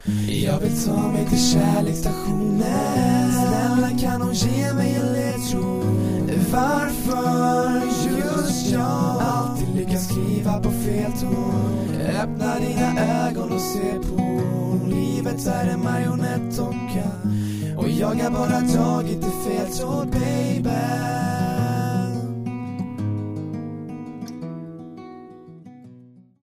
Jag vill ta mig till kärleksstationen. Snälla kan hon ge mig en ledtråd? Varför just jag alltid lyckas skriva på fel ton? Öppna dina ögon och se på. Livet är en marionettdocka och jag har bara tagit det fel tråd, baby.